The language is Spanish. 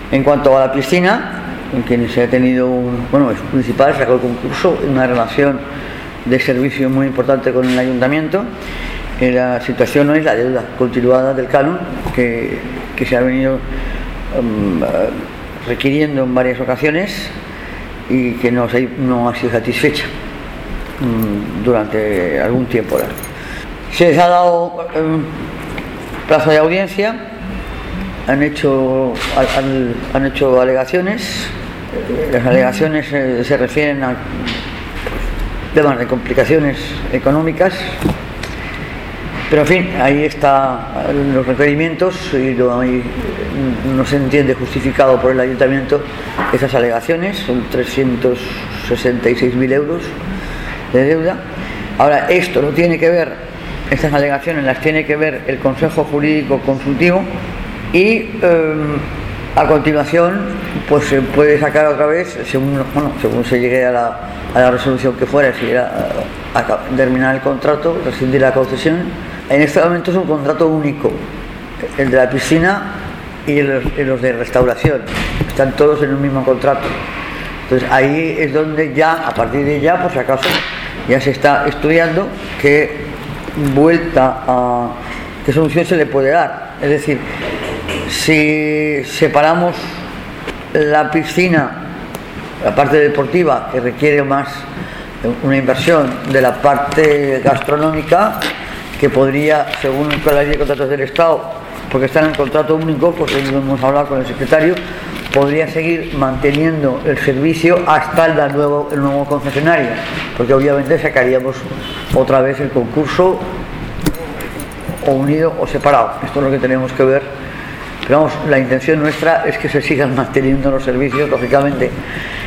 En cuanto a la piscina, en quien se ha tenido es principal, sacó el concurso, una relación de servicio muy importante con el ayuntamiento. La situación no es la deuda continuada del canon que se ha venido requiriendo en varias ocasiones y que no ha sido satisfecha durante algún tiempo. Se les ha dado plazo de audiencia, han hecho alegaciones. Las alegaciones se refieren a temas de complicaciones económicas, pero en fin, ahí están los requerimientos y no se entiende justificado por el ayuntamiento esas alegaciones. Son 366.000 euros de deuda. Ahora, estas alegaciones las tiene que ver el Consejo Jurídico Consultivo y a continuación pues se puede sacar otra vez, según se llegue a la resolución que fuera, si era a terminar el contrato, rescindir la concesión. En este momento es un contrato único, el de la piscina y los de restauración, están todos en un mismo contrato. Entonces ahí es donde a partir de pues acaso ya se está estudiando qué solución se le puede dar. Es decir, si separamos la piscina, la parte deportiva, que requiere más una inversión, de la parte gastronómica, que podría, según la ley de contratos del Estado, porque está en el contrato único, porque hemos hablado con el secretario, podría seguir manteniendo el servicio hasta el nuevo concesionario, porque obviamente sacaríamos otra vez el concurso o unido o separado. Esto es lo que tenemos que ver. Pero vamos, la intención nuestra es que se sigan manteniendo los servicios, lógicamente.